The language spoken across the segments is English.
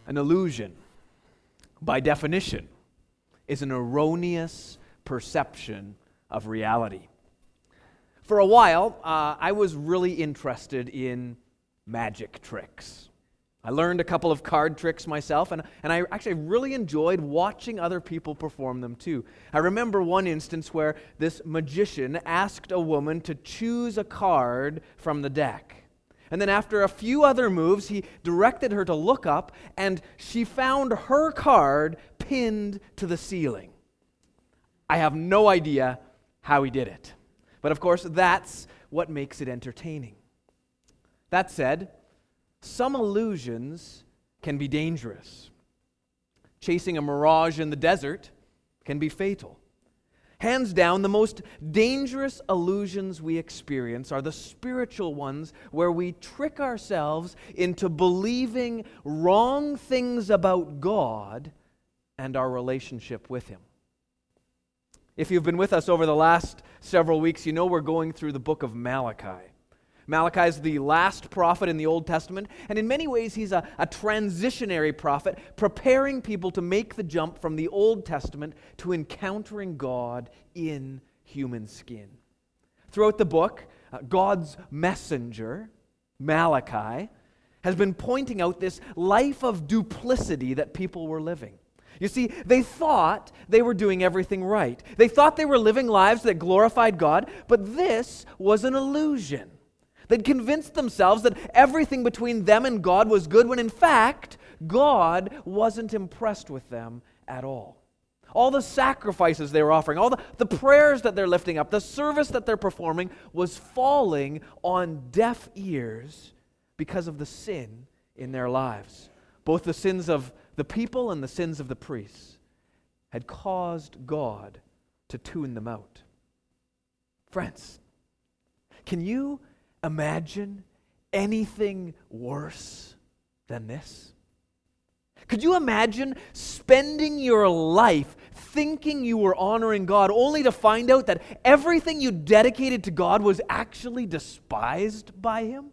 An illusion, by definition, is an erroneous perception of reality. For a while, I was really interested in magic tricks. I learned a couple of card tricks myself, and I actually really enjoyed watching other people perform them too. I remember one instance where this magician asked a woman to choose a card from the deck. And then after a few other moves, he directed her to look up, and she found her card pinned to the ceiling. I have no idea how he did it. But of course, that's what makes it entertaining. That said, some illusions can be dangerous. Chasing a mirage in the desert can be fatal. Hands down, the most dangerous illusions we experience are the spiritual ones where we trick ourselves into believing wrong things about God and our relationship with Him. If you've been with us over the last several weeks, you know we're going through the book of Malachi. Malachi is the last prophet in the Old Testament, and in many ways he's a transitionary prophet, preparing people to make the jump from the Old Testament to encountering God in human skin. Throughout the book, God's messenger, Malachi, has been pointing out this life of duplicity that people were living. You see, they thought they were doing everything right. They thought they were living lives that glorified God, but this was an illusion. They'd convinced themselves that everything between them and God was good, when in fact, God wasn't impressed with them at all. All the sacrifices they were offering, all the prayers that they're lifting up, the service that they're performing was falling on deaf ears because of the sin in their lives. Both the sins of the people and the sins of the priests had caused God to tune them out. Friends, can you imagine anything worse than this? Could you imagine spending your life thinking you were honoring God only to find out that everything you dedicated to God was actually despised by Him?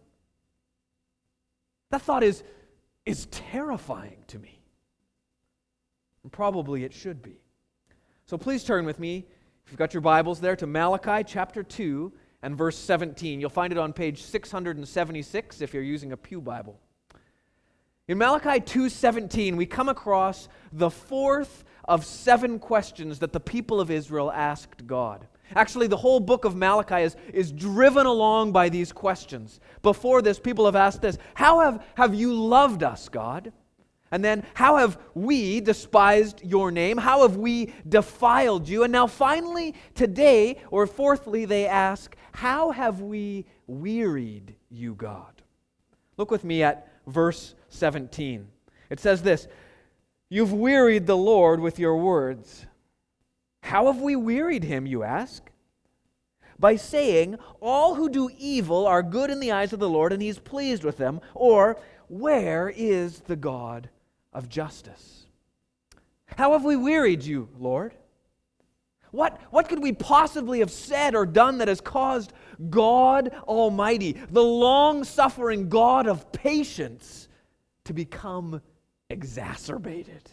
That thought is terrifying to me. And probably it should be. So please turn with me, if you've got your Bibles there, to Malachi chapter 2 and verse 17. You'll find it on page 676 if you're using a pew Bible. In Malachi 2:17, we come across the fourth of 7 questions that the people of Israel asked God. Actually, the whole book of Malachi is driven along by these questions. Before this, people have asked this: how have you loved us, God? And then, how have we despised your name? How have we defiled you? And now finally, today, or fourthly, they ask, how have we wearied you, God? Look with me at verse 17. It says this: you've wearied the Lord with your words. How have we wearied Him, you ask? By saying, all who do evil are good in the eyes of the Lord, and He's pleased with them. Or, where is the God of justice? How have we wearied you, Lord? What could we possibly have said or done that has caused God Almighty, the long-suffering God of patience, to become exacerbated?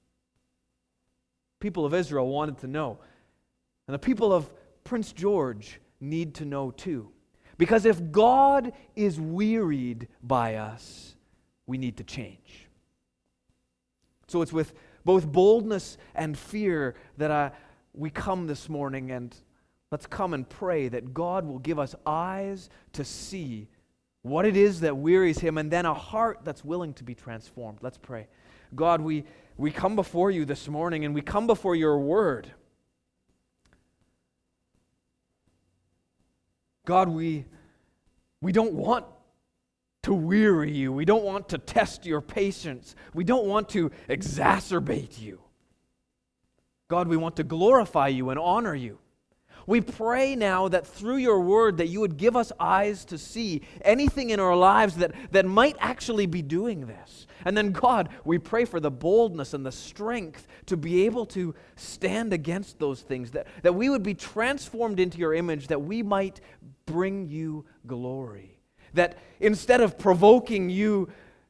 People of Israel wanted to know, and the people of Prince George need to know too. Because if God is wearied by us, we need to change. So it's with both boldness and fear that we come this morning, and let's come and pray that God will give us eyes to see what it is that wearies Him, and then a heart that's willing to be transformed. Let's pray. God, we come before you this morning, and we come before your word. God, we don't want to weary you. We don't want to test your patience. We don't want to exacerbate you. God, we want to glorify you and honor you. We pray now that through your word that you would give us eyes to see anything in our lives that might actually be doing this. And then, God, we pray for the boldness and the strength to be able to stand against those things, that we would be transformed into your image, that we might bring you glory. That instead of provoking you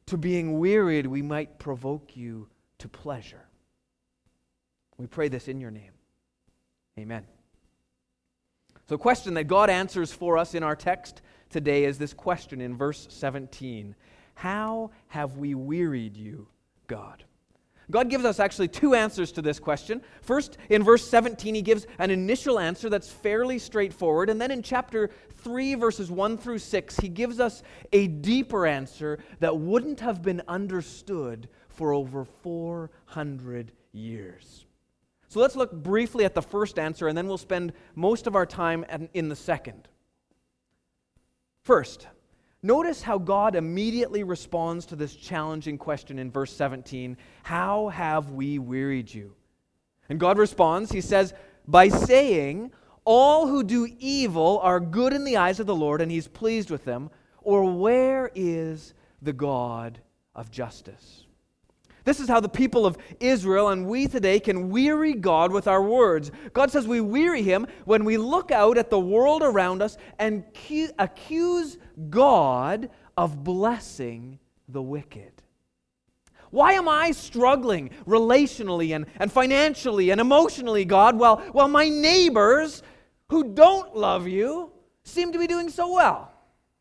to being wearied, we might provoke you to pleasure. We pray this in your name. Amen. So the question that God answers for us in our text today is this question in verse 17. How have we wearied you, God? God gives us actually two answers to this question. First, in verse 17, he gives an initial answer that's fairly straightforward. And then in chapter 3, verses 1 through 6, he gives us a deeper answer that wouldn't have been understood for over 400 years. So let's look briefly at the first answer, and then we'll spend most of our time in the second. First, notice how God immediately responds to this challenging question in verse 17. How have we wearied you? And God responds, he says, by saying, all who do evil are good in the eyes of the Lord, and he's pleased with them. Or where is the God of justice? This is how the people of Israel and we today can weary God with our words. God says we weary him when we look out at the world around us and accuse God of blessing the wicked. Why am I struggling relationally and financially and emotionally, God, while my neighbors who don't love you seem to be doing so well?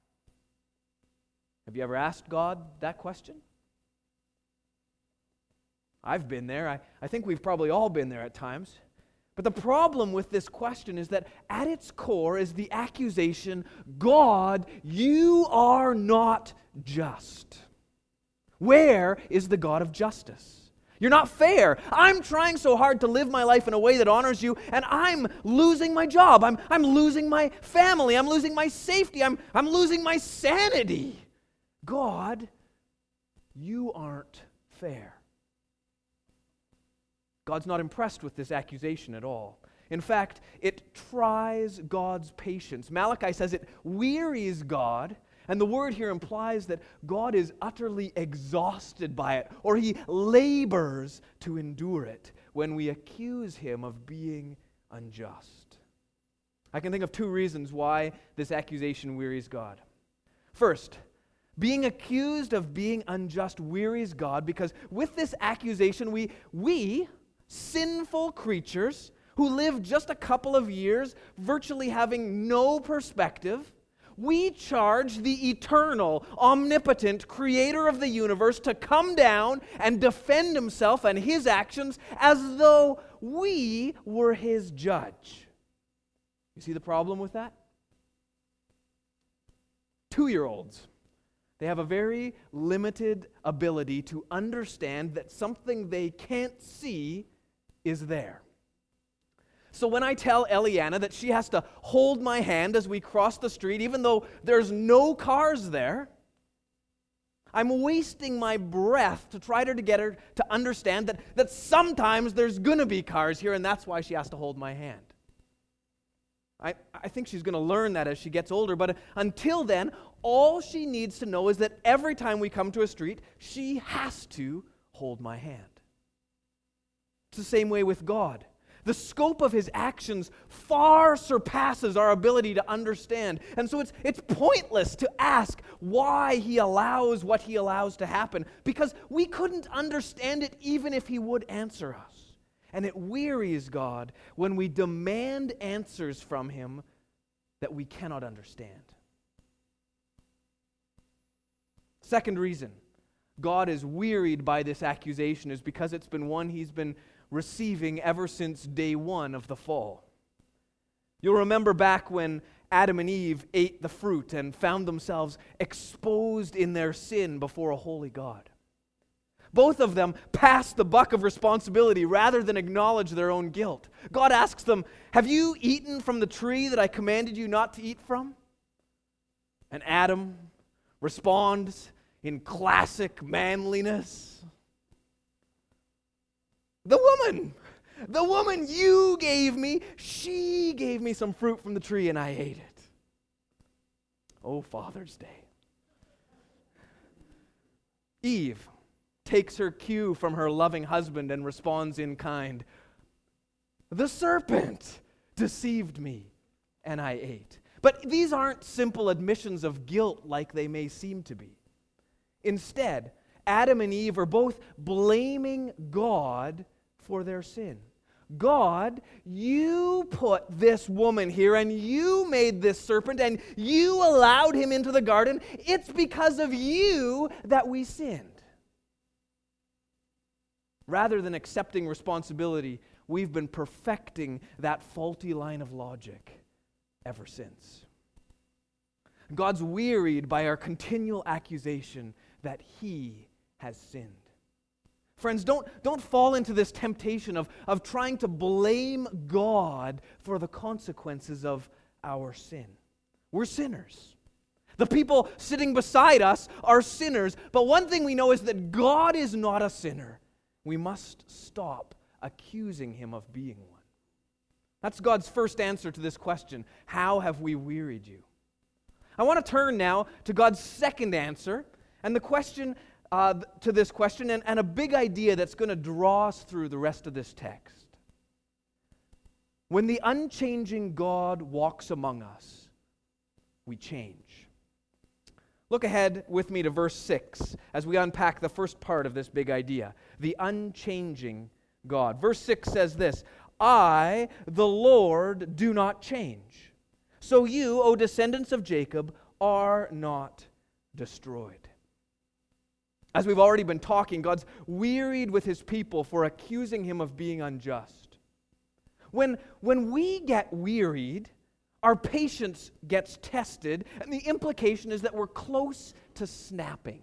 Have you ever asked God that question? I've been there. I think we've probably all been there at times. But the problem with this question is that at its core is the accusation, God, you are not just. Where is the God of justice? You're not fair. I'm trying so hard to live my life in a way that honors you, and I'm losing my job. I'm losing my family. I'm losing my safety. I'm losing my sanity. God, you aren't fair. God's not impressed with this accusation at all. In fact, it tries God's patience. Malachi says it wearies God, and the word here implies that God is utterly exhausted by it, or he labors to endure it when we accuse him of being unjust. I can think of two reasons why this accusation wearies God. First, being accused of being unjust wearies God because with this accusation we sinful creatures who live just a couple of years, virtually having no perspective, we charge the eternal, omnipotent creator of the universe to come down and defend himself and his actions as though we were his judge. You see the problem with that? 2-year-olds. They have a very limited ability to understand that something they can't see is there. So when I tell Eliana that she has to hold my hand as we cross the street, even though there's no cars there, I'm wasting my breath to try to get her to understand that sometimes there's going to be cars here, and that's why she has to hold my hand. I think she's going to learn that as she gets older, but until then, all she needs to know is that every time we come to a street, she has to hold my hand. It's the same way with God. The scope of his actions far surpasses our ability to understand. And so it's pointless to ask why he allows what he allows to happen, because we couldn't understand it even if he would answer us. And it wearies God when we demand answers from him that we cannot understand. Second reason God is wearied by this accusation is because it's been one he's been receiving ever since day one of the fall. You'll remember back when Adam and Eve ate the fruit and found themselves exposed in their sin before a holy God. Both of them passed the buck of responsibility rather than acknowledge their own guilt. God asks them, "Have you eaten from the tree that I commanded you not to eat from?" And Adam responds in classic manliness, The woman you gave me, she gave me some fruit from the tree and I ate it. Oh, Father's Day. Eve takes her cue from her loving husband and responds in kind, "The serpent deceived me and I ate." But these aren't simple admissions of guilt like they may seem to be. Instead, Adam and Eve are both blaming God for their sin. God, you put this woman here and you made this serpent and you allowed him into the garden. It's because of you that we sinned. Rather than accepting responsibility, we've been perfecting that faulty line of logic ever since. God's wearied by our continual accusation that he has sinned. Friends, don't fall into this temptation of trying to blame God for the consequences of our sin. We're sinners. The people sitting beside us are sinners, but one thing we know is that God is not a sinner. We must stop accusing him of being one. That's God's first answer to this question. How have we wearied you? I want to turn now to God's second answer, and the question to this question, and a big idea that's going to draw us through the rest of this text. When the unchanging God walks among us, we change. Look ahead with me to verse 6 as we unpack the first part of this big idea, the unchanging God. Verse 6 says this, I, the Lord, do not change. So you, O descendants of Jacob, are not destroyed. As we've already been talking, God's wearied with his people for accusing him of being unjust. When we get wearied, our patience gets tested, and the implication is that we're close to snapping.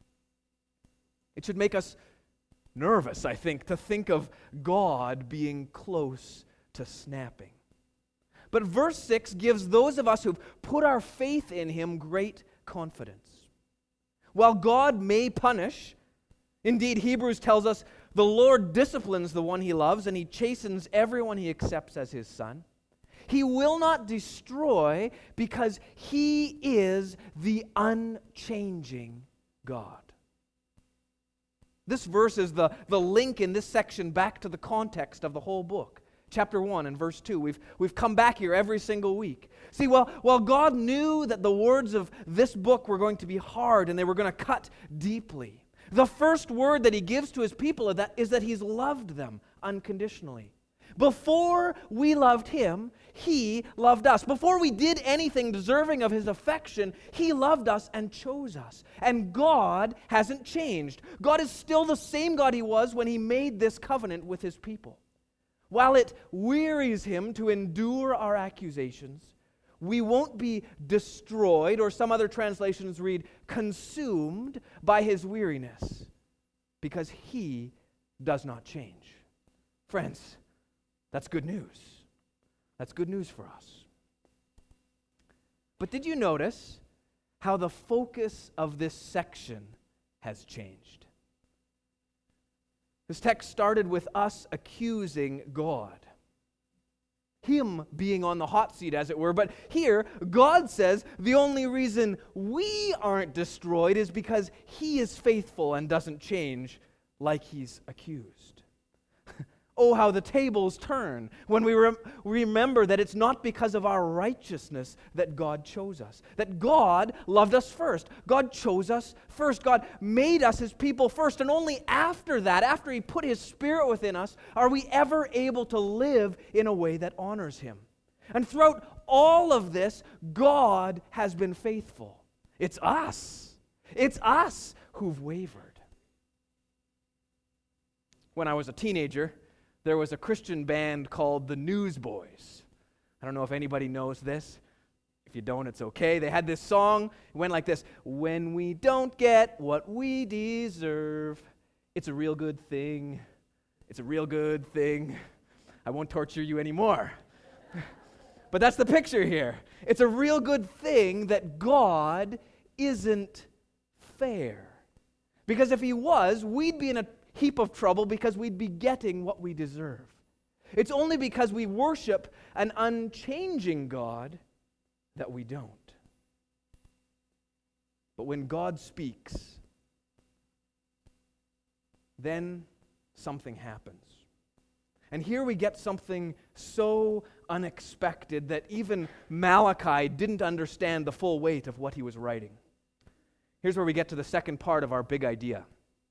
It should make us nervous, I think, to think of God being close to snapping. But verse 6 gives those of us who've put our faith in him great confidence. While God may punish, indeed Hebrews tells us the Lord disciplines the one he loves and he chastens everyone he accepts as his son. He will not destroy because he is the unchanging God. This verse is the link in this section back to the context of the whole book. Chapter 1 and verse 2. We've come back here every single week. See, while God knew that the words of this book were going to be hard and they were going to cut deeply, the first word that he gives to his people is that he's loved them unconditionally. Before we loved him, he loved us. Before we did anything deserving of his affection, he loved us and chose us. And God hasn't changed. God is still the same God he was when he made this covenant with his people. While it wearies him to endure our accusations, we won't be destroyed, or some other translations read, consumed by his weariness, because he does not change. Friends, that's good news. That's good news for us. But did you notice how the focus of this section has changed? This text started with us accusing God, him being on the hot seat, as it were. But here, God says the only reason we aren't destroyed is because he is faithful and doesn't change like he's accused. Oh, how the tables turn when we remember that it's not because of our righteousness that God chose us, that God loved us first. God chose us first. God made us his people first, and only after that, after he put his Spirit within us, are we ever able to live in a way that honors him. And throughout all of this, God has been faithful. It's us. It's us who've wavered. When I was a teenager, there was a Christian band called the Newsboys. I don't know if anybody knows this. If you don't, it's okay. They had this song. It went like this. When we don't get what we deserve, it's a real good thing. It's a real good thing. I won't torture you anymore. But that's the picture here. It's a real good thing that God isn't fair. Because if he was, we'd be in a heap of trouble because we'd be getting what we deserve. It's only because we worship an unchanging God that we don't. But when God speaks, then something happens. And here we get something so unexpected that even Malachi didn't understand the full weight of what he was writing. Here's where we get to the second part of our big idea.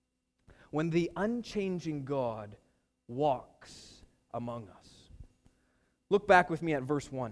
when the unchanging God walks among us. Look back with me at verse 1.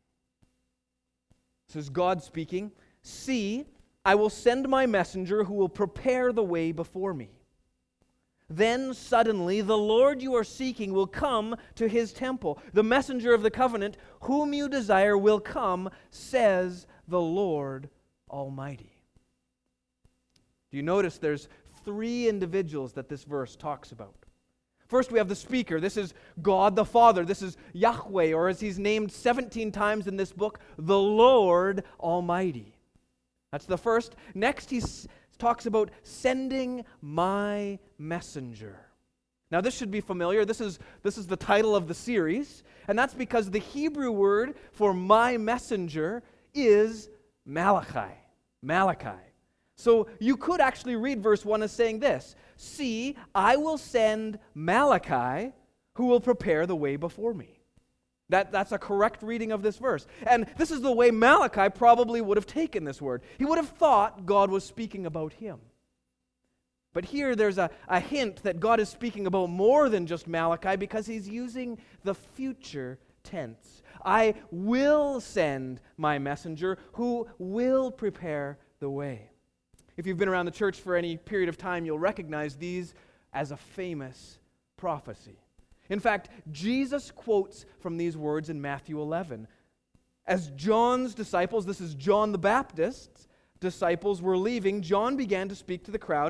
This is God speaking. See, I will send my messenger who will prepare the way before me. Then suddenly the Lord you are seeking will come to his temple. The messenger of the covenant whom you desire will come, says the Lord Almighty. Do you notice there's three individuals that this verse talks about? First, we have the speaker. This is God the Father. This is Yahweh, or as he's named 17 times in this book, the Lord Almighty. That's the first. Next, he talks about sending my messenger. Now, this should be familiar. This is the title of the series, and that's because the Hebrew word for my messenger is Malachi. Malachi. So you could actually read verse 1 as saying this: See, I will send Malachi who will prepare the way before me. That's a correct reading of this verse. And this is the way Malachi probably would have taken this word. He would have thought God was speaking about him. But here there's a hint that God is speaking about more than just Malachi, because he's using the future tense. I will send my messenger who will prepare the way. If you've been around the church for any period of time, you'll recognize these as a famous prophecy. In fact, Jesus quotes from these words in Matthew 11. As John's disciples, this is John the Baptist's disciples, were leaving, Jesus began to speak to the crowd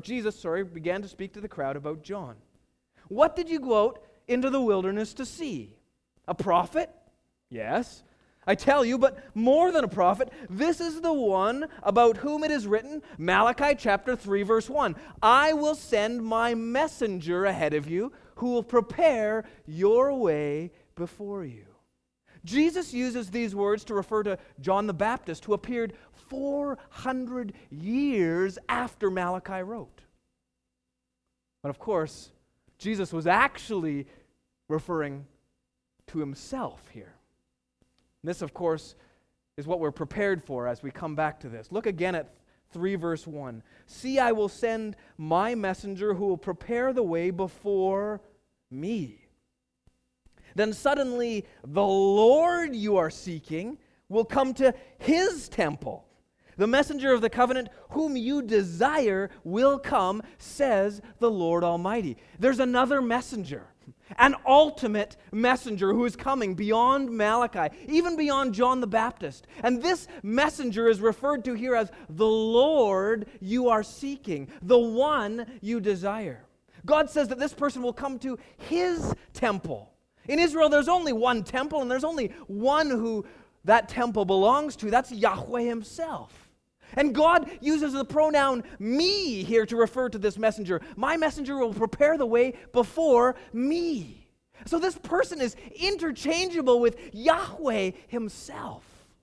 about John. What did you go out into the wilderness to see? A prophet? Yes. I tell you, but more than a prophet, this is the one about whom it is written, Malachi chapter 3, verse 1. I will send my messenger ahead of you who will prepare your way before you. Jesus uses these words to refer to John the Baptist, who appeared 400 years after Malachi wrote. But of course, Jesus was actually referring to himself here. This, of course, is what we're prepared for as we come back to this. Look again at 3 verse 1. See, I will send my messenger who will prepare the way before me. Then suddenly the Lord you are seeking will come to his temple. The messenger of the covenant whom you desire will come, says the Lord Almighty. There's another messenger. An ultimate messenger who is coming beyond Malachi, even beyond John the Baptist. And this messenger is referred to here as the Lord you are seeking, the one you desire. God says that this person will come to his temple. In Israel, there's only one temple, and there's only one who that temple belongs to. That's Yahweh himself. And God uses the pronoun me here to refer to this messenger. My messenger will prepare the way before me. So this person is interchangeable with Yahweh himself.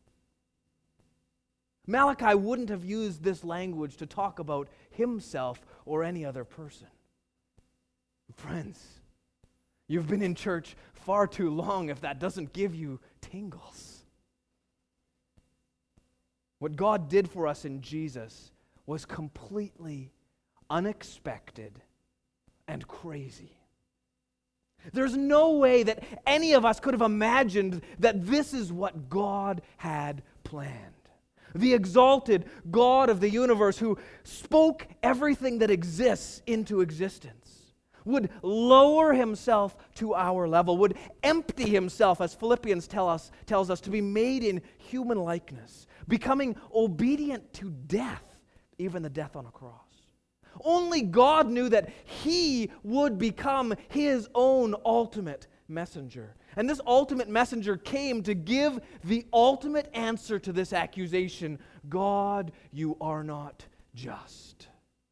Malachi wouldn't have used this language to talk about himself or any other person. Friends, you've been in church far too long if that doesn't give you tingles. What God did for us in Jesus was completely unexpected and crazy. There's no way that any of us could have imagined that this is what God had planned. The exalted God of the universe who spoke everything that exists into existence would lower himself to our level, would empty himself, as Philippians tells us, to be made in human likeness, becoming obedient to death, even the death on a cross. Only God knew that he would become his own ultimate messenger. And this ultimate messenger came to give the ultimate answer to this accusation: God, you are not just.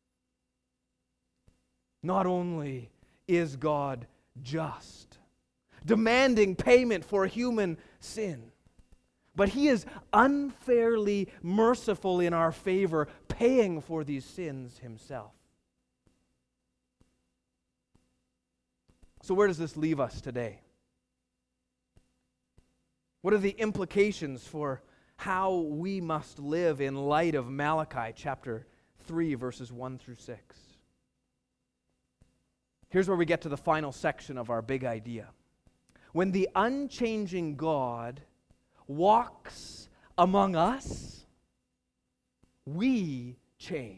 Not only is God just, demanding payment for human sin, but he is unfairly merciful in our favor, paying for these sins himself. So where does this leave us today? What are the implications for how we must live in light of Malachi chapter 3, verses 1 through 6? Here's where we get to the final section of our big idea. When the unchanging God walks among us, we change.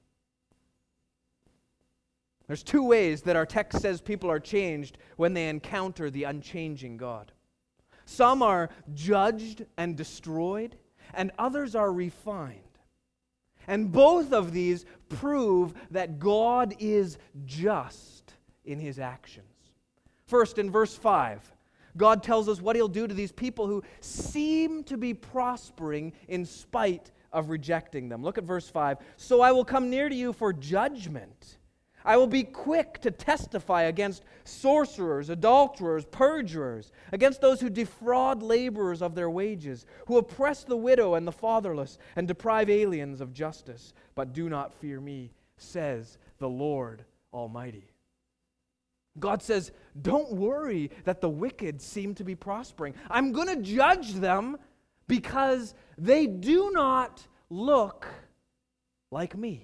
There's two ways that our text says people are changed when they encounter the unchanging God. Some are judged and destroyed, and others are refined. And both of these prove that God is just in His actions. First, in verse 5, God tells us what He'll do to these people who seem to be prospering in spite of rejecting them. Look at verse 5. So I will come near to you for judgment. I will be quick to testify against sorcerers, adulterers, perjurers, against those who defraud laborers of their wages, who oppress the widow and the fatherless, and deprive aliens of justice. But do not fear me, says the Lord Almighty. God says, don't worry that the wicked seem to be prospering. I'm going to judge them because they do not look like me.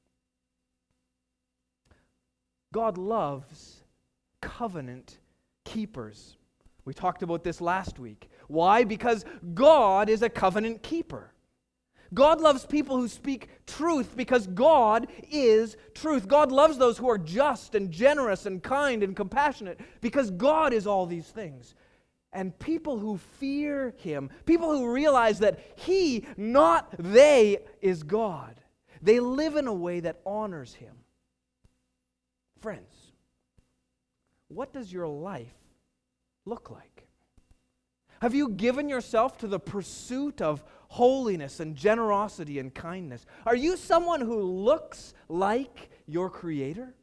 God loves covenant keepers. We talked about this last week. Why? Because God is a covenant keeper. God loves people who speak truth because God is truth. God loves those who are just and generous and kind and compassionate because God is all these things. And people who fear Him, people who realize that He, not they, is God, they live in a way that honors Him. Friends, what does your life look like? Have you given yourself to the pursuit of holiness and generosity and kindness? Are you someone who looks like your Creator?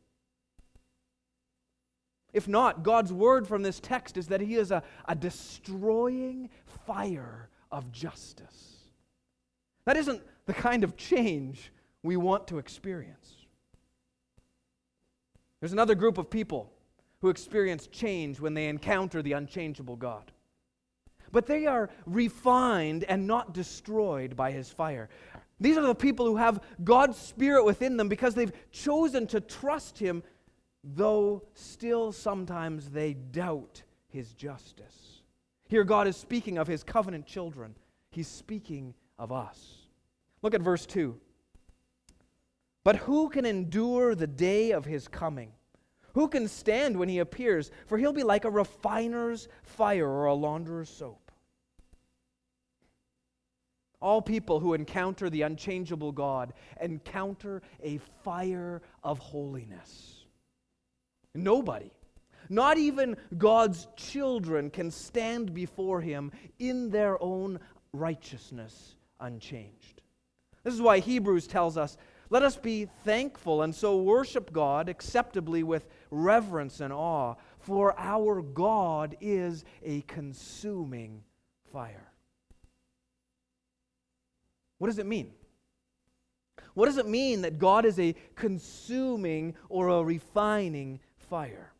If not, God's word from this text is that He is a destroying fire of justice. That isn't the kind of change we want to experience. There's another group of people who experience change when they encounter the unchangeable God. But they are refined and not destroyed by His fire. These are the people who have God's Spirit within them because they've chosen to trust Him, though still sometimes they doubt His justice. Here God is speaking of His covenant children. He's speaking of us. Look at verse 2. But who can endure the day of His coming? Who can stand when He appears? For He'll be like a refiner's fire or a launderer's soap. All people who encounter the unchangeable God encounter a fire of holiness. Nobody, not even God's children, can stand before Him in their own righteousness unchanged. This is why Hebrews tells us, let us be thankful and so worship God acceptably with reverence and awe, for our God is a consuming fire. What does it mean? What does it mean that God is a consuming or a refining fire?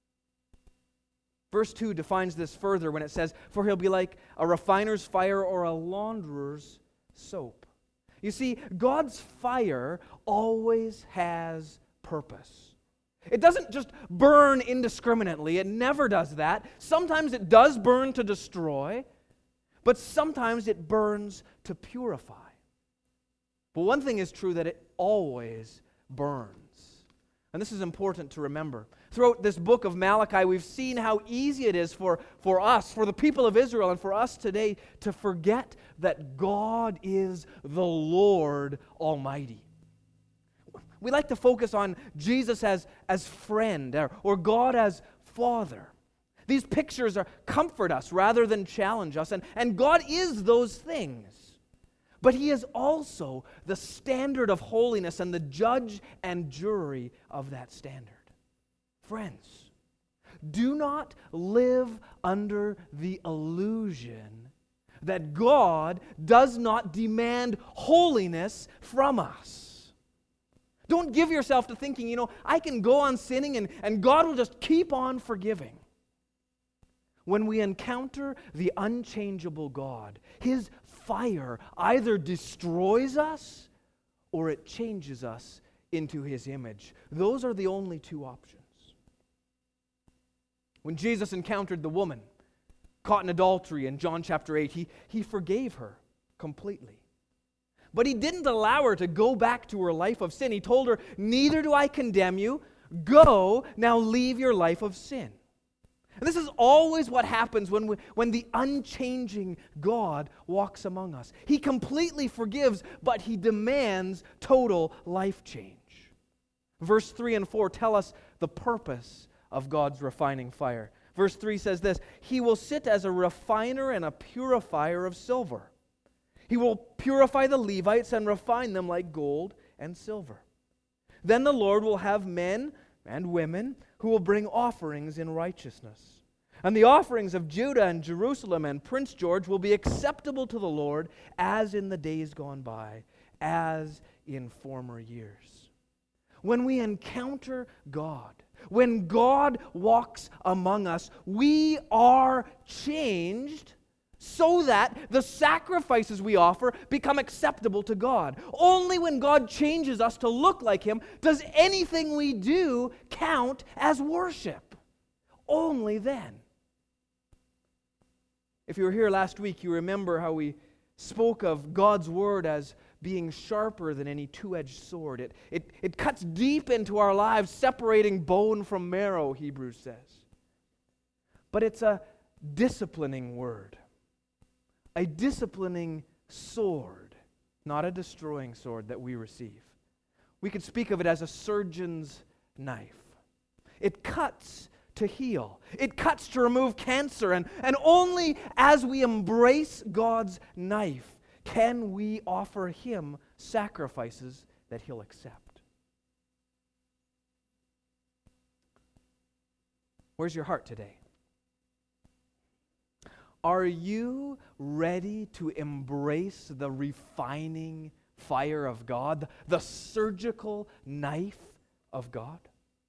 Verse 2 defines this further when it says, for He'll be like a refiner's fire or a launderer's soap. You see, God's fire always has purpose. It doesn't just burn indiscriminately. It never does that. Sometimes it does burn to destroy, but sometimes it burns to purify. But one thing is true, that it always burns. And this is important to remember. Throughout this book of Malachi, we've seen how easy it is for us, for the people of Israel, and for us today to forget that God is the Lord Almighty. We like to focus on Jesus as friend or God as Father. These pictures comfort us rather than challenge us, and God is those things. But He is also the standard of holiness and the judge and jury of that standard. Friends, do not live under the illusion that God does not demand holiness from us. Don't give yourself to thinking, I can go on sinning and God will just keep on forgiving. When we encounter the unchangeable God, His fire either destroys us or it changes us into His image. Those are the only two options. When Jesus encountered the woman caught in adultery in John chapter 8, he forgave her completely. But he didn't allow her to go back to her life of sin. He told her, "Neither do I condemn you. Go, now leave your life of sin." And this is always what happens when the unchanging God walks among us. He completely forgives, but he demands total life change. Verse 3 and 4 tell us the purpose of God's refining fire. Verse 3 says this, "He will sit as a refiner and a purifier of silver. He will purify the Levites and refine them like gold and silver. Then the Lord will have men and women who will bring offerings in righteousness. And the offerings of Judah and Jerusalem and Prince George will be acceptable to the Lord as in the days gone by, as in former years." When we encounter God, when God walks among us, we are changed so that the sacrifices we offer become acceptable to God. Only when God changes us to look like Him does anything we do count as worship. Only then. If you were here last week, you remember how we spoke of God's Word as being sharper than any two-edged sword. It cuts deep into our lives, separating bone from marrow, Hebrews says. But it's a disciplining word. A disciplining sword, not a destroying sword that we receive. We could speak of it as a surgeon's knife. It cuts to heal. It cuts to remove cancer, and only as we embrace God's knife can we offer Him sacrifices that He'll accept. Where's your heart today? Are you ready to embrace the refining fire of God, the surgical knife of God?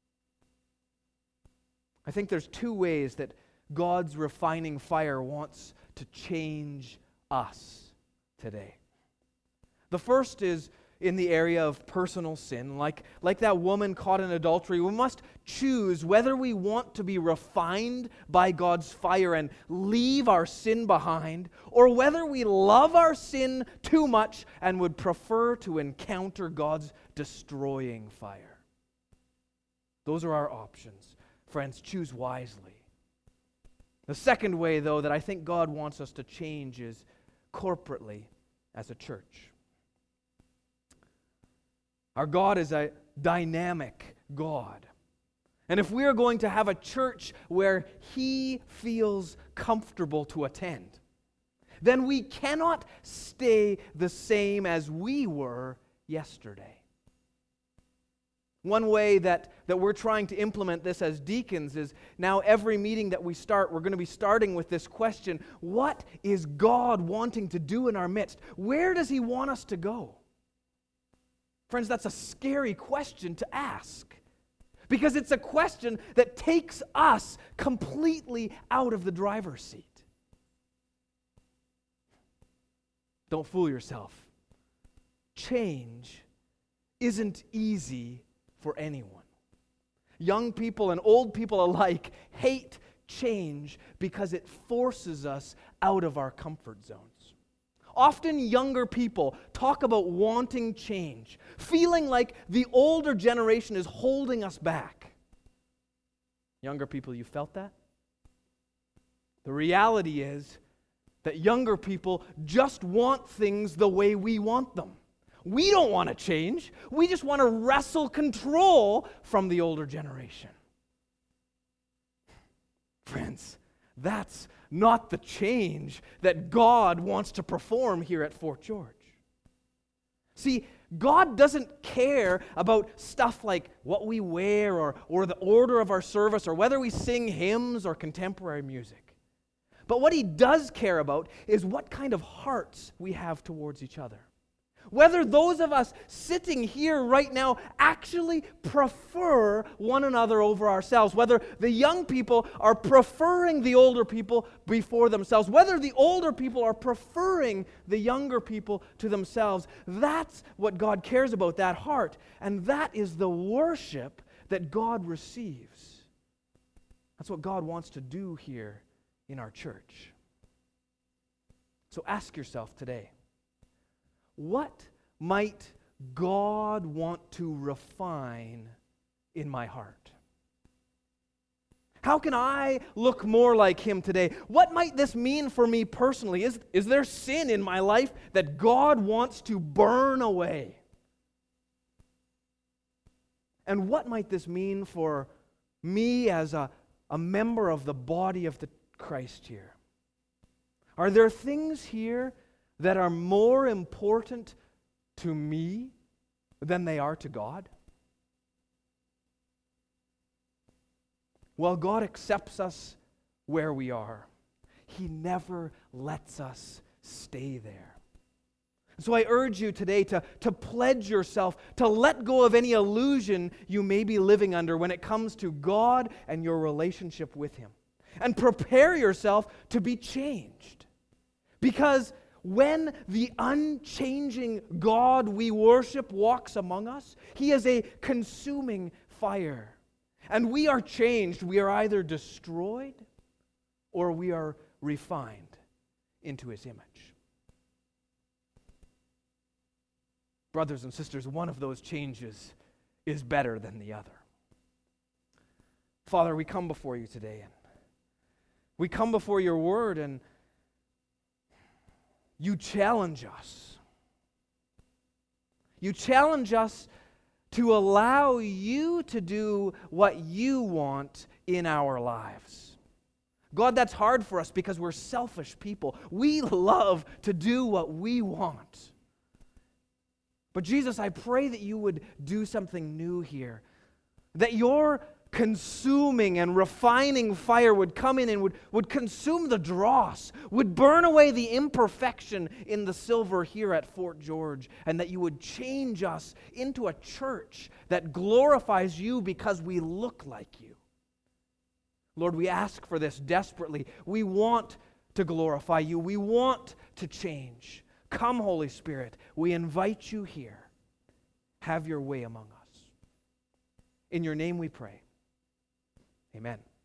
I think there's two ways that God's refining fire wants to change us today. The first is in the area of personal sin. Like that woman caught in adultery, we must choose whether we want to be refined by God's fire and leave our sin behind, or whether we love our sin too much and would prefer to encounter God's destroying fire. Those are our options. Friends, choose wisely. The second way, though, that I think God wants us to change is corporately as a church. Our God is a dynamic God. And if we are going to have a church where He feels comfortable to attend, then we cannot stay the same as we were yesterday. One way that we're trying to implement this as deacons is now every meeting that we start, we're going to be starting with this question: what is God wanting to do in our midst? Where does He want us to go? Friends, that's a scary question to ask, because it's a question that takes us completely out of the driver's seat. Don't fool yourself. Change isn't easy for anyone. Young people and old people alike hate change because it forces us out of our comfort zones. Often younger people talk about wanting change, feeling like the older generation is holding us back. Younger people, you felt that? The reality is that younger people just want things the way we want them. We don't want to change. We just want to wrestle control from the older generation. Friends, that's not the change that God wants to perform here at Fort George. See, God doesn't care about stuff like what we wear or the order of our service or whether we sing hymns or contemporary music. But what He does care about is what kind of hearts we have towards each other. Whether those of us sitting here right now actually prefer one another over ourselves. Whether the young people are preferring the older people before themselves. Whether the older people are preferring the younger people to themselves. That's what God cares about, that heart. And that is the worship that God receives. That's what God wants to do here in our church. So ask yourself today, what might God want to refine in my heart? How can I look more like Him today? What might this mean for me personally? Is there sin in my life that God wants to burn away? And what might this mean for me as a member of the body of the Christ here? Are there things here that are more important to me than they are to God? Well, God accepts us where we are. He never lets us stay there. So I urge you today to pledge yourself, to let go of any illusion you may be living under when it comes to God and your relationship with Him. And prepare yourself to be changed. Because when the unchanging God we worship walks among us, He is a consuming fire. And we are changed. We are either destroyed or we are refined into His image. Brothers and sisters, one of those changes is better than the other. Father, we come before you today, and we come before your word, and you challenge us. You challenge us to allow you to do what you want in our lives. God, that's hard for us because we're selfish people. We love to do what we want. But Jesus, I pray that you would do something new here. That your consuming and refining fire would come in and would consume the dross, would burn away the imperfection in the silver here at Fort George, and that you would change us into a church that glorifies you because we look like you. Lord, we ask for this desperately. We want to glorify you. We want to change. Come, Holy Spirit, we invite you here. Have your way among us. In your name we pray. Amen.